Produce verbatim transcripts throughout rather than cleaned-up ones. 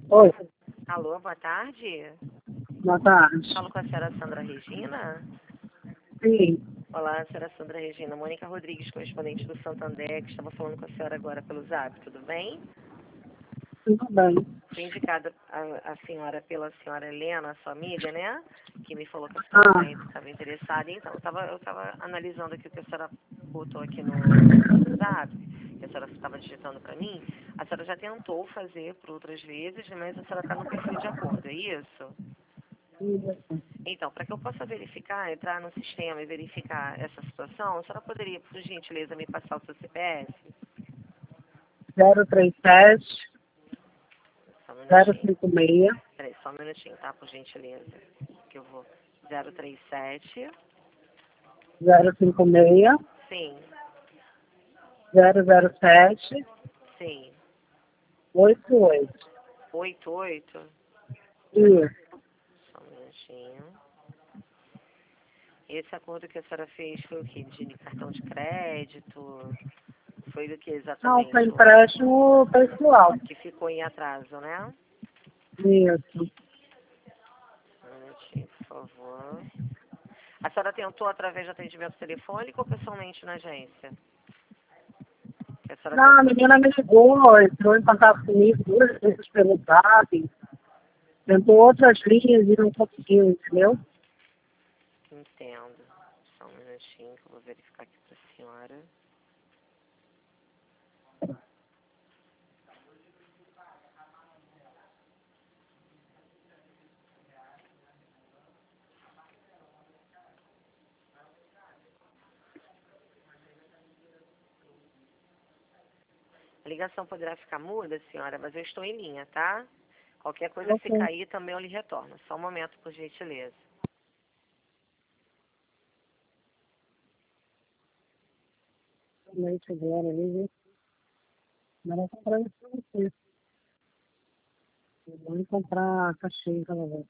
Oi, Alô, boa tarde. boa tarde. Falo com a senhora Sandra Regina. Sim, Olá, senhora Sandra Regina. Mônica Rodrigues, correspondente do Santander, que estava falando com a senhora agora pelo Zap, tudo bem? tudo bem. Fui indicada a, a senhora pela senhora Helena, sua amiga, né? Que me falou que a Ah, senhora estava interessada. Então, eu estava eu tava analisando aqui o que a senhora botou aqui no, no Zap, que a senhora estava digitando para mim. A senhora já tentou fazer por outras vezes, mas a senhora está no perfil de acordo, é isso? isso. Então, para que eu possa verificar, entrar no sistema e verificar essa situação, a senhora poderia, por gentileza, me passar o seu C P F? zero três sete, Só um zero minutinho. cinco seis, Peraí, só um minutinho, tá? Por gentileza. Que eu vou. zero três sete. zero cinco seis, Sim, zero zero sete, sim. oito oito. oito oito. Isso, Só um minutinho. Esse acordo que a senhora fez foi o quê? De cartão de crédito? Foi do que não, foi exatamente? empréstimo pessoal. Que ficou em atraso, né? Isso. Um minutinho, por favor. A senhora tentou através de atendimento telefônico ou pessoalmente na agência? Que a senhora Não, a tentou... menina me ligou, entrou em contato comigo duas vezes pelo Zap, tentou outras linhas e não conseguiu, entendeu? Entendo. Só um minutinho que eu vou verificar aqui para a senhora. A ligação poderá ficar muda, senhora, mas eu estou em linha, tá? Qualquer coisa, se Ok. cair, também eu lhe retorno. Só um momento, por gentileza. Leite agora ali, mas eu comprar isso pra você. Eu vou comprar a caixinha pra você.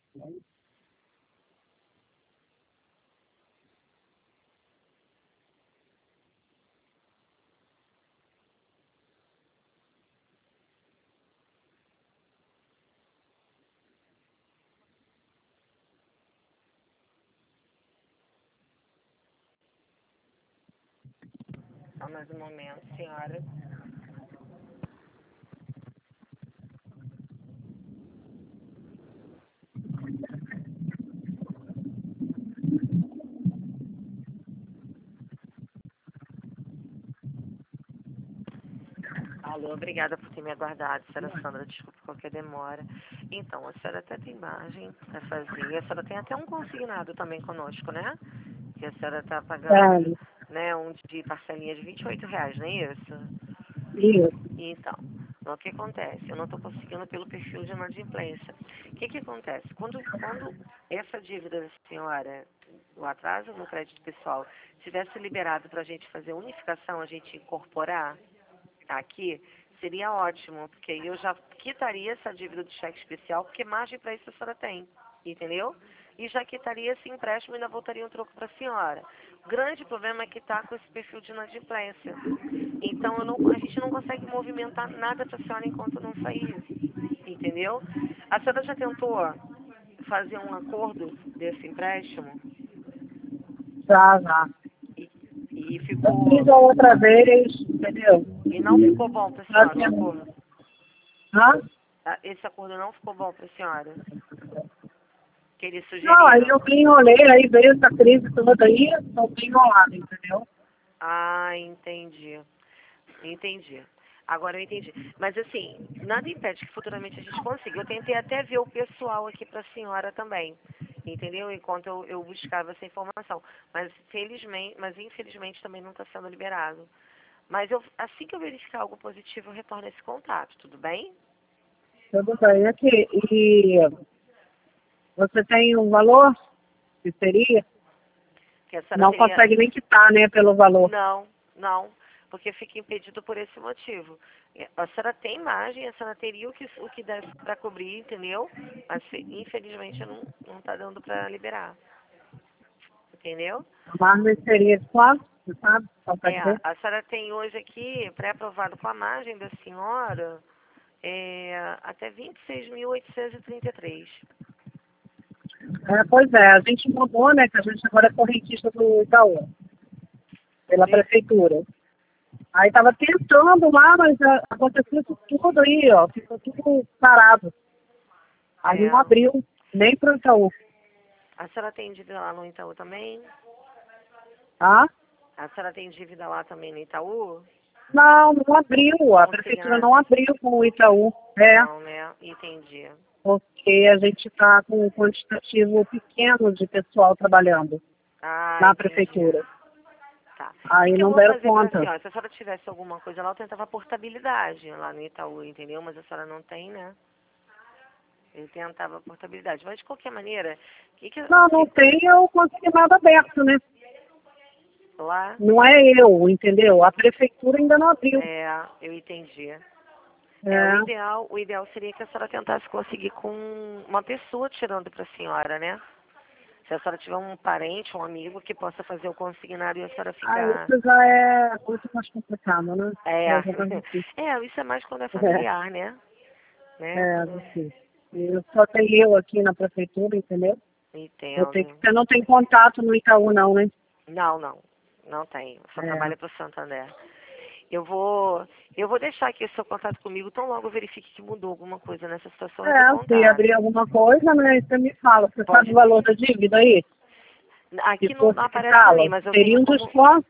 Só mais um momento, senhora. Alô, obrigada por ter me aguardado, senhora Sandra. Desculpe qualquer demora. Então, a senhora até tem margem para fazer. A senhora tem até um consignado também conosco, né? Que a senhora está pagando, Sério, né, um de parcelinha de vinte e oito reais, não é isso? isso. Então, o que acontece? Eu não estou conseguindo pelo perfil de inadimplência. O que que acontece? Quando, quando essa dívida da senhora, o atraso no crédito pessoal, tivesse liberado para a gente fazer a unificação, a gente incorporar aqui, seria ótimo, porque aí eu já quitaria essa dívida do cheque especial, porque margem para isso a senhora tem, entendeu? E já quitaria esse empréstimo e ainda voltaria um troco para a senhora. O grande problema é que está com esse perfil de inadimplência. Então eu não, a gente não consegue movimentar nada para a senhora enquanto não sair, entendeu? A senhora já tentou fazer um acordo desse empréstimo Já, já. e, e Eu fiz ficou a outra vez, entendeu? e não ficou bom para a senhora o Assim, acordo? hã? Ah, esse acordo não ficou bom para a senhora? Que eles Não, aí sugeriram. eu me enrolei, aí veio essa crise toda aí, eu fui enrolada, entendeu? Ah, entendi. Entendi. Agora eu entendi. Mas assim, nada impede que futuramente a gente consiga. Eu tentei até ver o pessoal aqui para a senhora também. Entendeu? Enquanto eu, eu buscava essa informação. Mas felizmente, mas infelizmente também não está sendo liberado. Mas eu, assim que eu verificar algo positivo, eu retorno esse contato, tudo bem? Tudo bem aqui. E você tem um valor que seria? Que a senhora Não teria. consegue nem quitar, né, pelo valor. Não, não, porque fica impedido por esse motivo. A senhora tem margem, a senhora teria o que, o que desse para cobrir, entendeu? Mas fe- infelizmente não, não tá dando para liberar, entendeu? A margem seria de quanto? Você sabe? Só para É, dizer? a senhora tem hoje aqui, pré-aprovado com a margem da senhora, é, até vinte e seis mil oitocentos e trinta e três. É, pois é, a gente mudou, né, que a gente agora é correntista do Itaú, pela Sim. prefeitura. Aí tava tentando lá, mas ah, aconteceu isso tudo aí, ó, ficou tudo parado. Aí É. não abriu, nem pro Itaú, A senhora tem dívida lá no Itaú também? tá? A senhora tem dívida lá também no Itaú? Não, não abriu, a prefeitura Consignado? não abriu com o Itaú, é, Não, né? Entendi. porque a gente está com um quantitativo pequeno de pessoal trabalhando Ah, na entendi. prefeitura. Tá. Aí O que eu não vou deram fazer pra conta. senhora? Se a senhora tivesse alguma coisa lá, eu tentava portabilidade lá no Itaú, entendeu? Mas a senhora não tem, né? Eu tentava portabilidade. Mas de qualquer maneira, o que que, Não, o não que tem, eu consegui nada aberto, né? lá? Não é eu, entendeu? A prefeitura ainda não abriu. É, eu entendi. É, o É, ideal, o ideal seria que a senhora tentasse conseguir com uma pessoa tirando para a senhora, né? Se a senhora tiver um parente, um amigo que possa fazer o consignário e a senhora aí ficar. isso já é muito mais complicado, né? É, É, já tá difícil. é, isso é mais quando é É, familiar, né? Né? é Quando... difícil. Eu só tenho eu aqui na prefeitura, entendeu? Eu tenho que, Entendo. você não tem contato no Itaú não, né? Não, não. Não tem. Só É. trabalha para o Santander. Eu vou, eu vou deixar aqui o seu contato comigo, tão logo eu verifique que mudou alguma coisa nessa situação, entre em É, se contato. abrir alguma coisa, né, você me fala. Você sabe Pode. o valor da dívida aí? Se Aqui não, não fosse aparece para mim, quitá-la, mas eu teria tenho um como, desconto?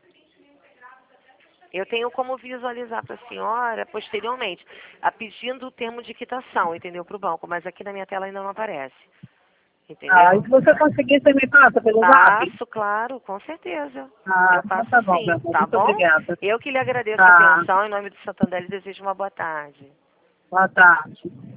eu tenho como visualizar para a senhora posteriormente, a pedindo o termo de quitação, entendeu, para o banco, mas aqui na minha tela ainda não aparece, Ah, e entendeu? se você conseguir, você me passa pelo zap? Passo, claro, com certeza. Ah, Eu então passo tá bom, meu sim, amor. tá Muito bom? obrigada. Eu que lhe agradeço a Tá, atenção, em nome do Santander, lhe desejo uma boa tarde. boa tarde.